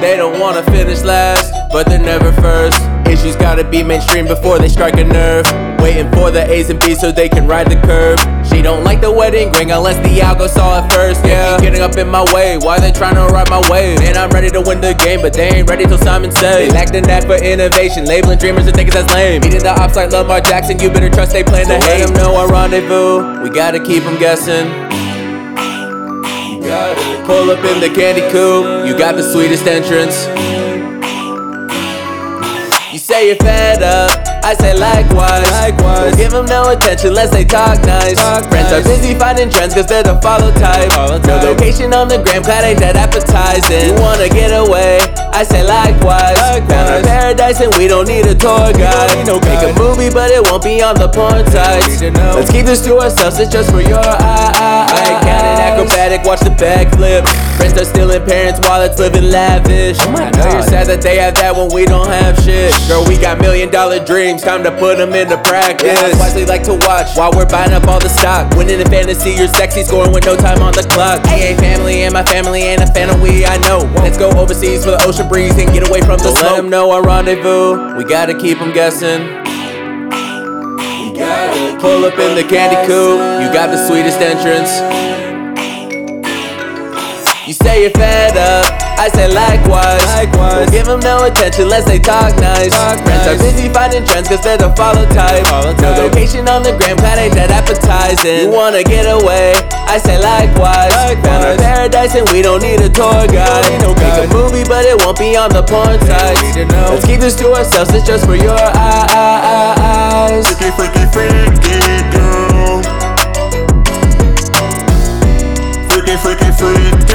They don't wanna finish last, but they're never first. Issues gotta be mainstream before they strike a nerve. Waiting for the A's and B's so they can ride the curve. She don't like the wedding ring unless the algo saw it first. Yeah, keep getting up in my way, why they tryna ride my wave? Man, I'm ready to win the game, but they ain't ready till Simon says. They lack the knack for innovation, labeling dreamers and thinkers as lame. Beating the ops like Lamar Jackson, you better trust they plan to hate. Let them know our rendezvous, we gotta keep them guessing. Pull up in the candy coupe, you got the sweetest entrance. You say you're fed up, I say likewise. Don't give them no attention unless they talk nice. Friends are busy finding trends cause they're the follow type. No location on the gram, glad ain't that appetizing. You wanna get away, I say likewise. Found our paradise and we don't need a tour guide. Make a movie but it won't be on the porn sites. Let's keep this to ourselves, it's just for your eyes. Cannon acrobatic, watch the backflip. Friends are stealing parents' wallets, living lavish. I know you're sad that they have that when we don't have shit. Girl, we got $1 million dreams, time to put them into practice. Yeah, wisely like to watch while we're buying up all the stock. Winning in fantasy, you're sexy, scoring with no time on the clock. We ain't family and my family ain't a fan of we, I know. Let's go overseas for the ocean breeze and get away from the smoke. Let them know our rendezvous, we gotta keep them guessing. Pull up in the candy coupe, you got the sweetest entrance. You say you're fed up, I say likewise. Don't give them no attention unless they talk nice. Friends are busy finding trends cause they're the follow type. No location on the gram, glad ain't that appetizing. You wanna get away, I say likewise. Found our paradise and we don't need a tour guide. Make a movie but it won't be on the porn sites. Let's keep this to ourselves, it's just for your eyes. Freaky, freaky, freaky girl. Freaky, freaky, freaky.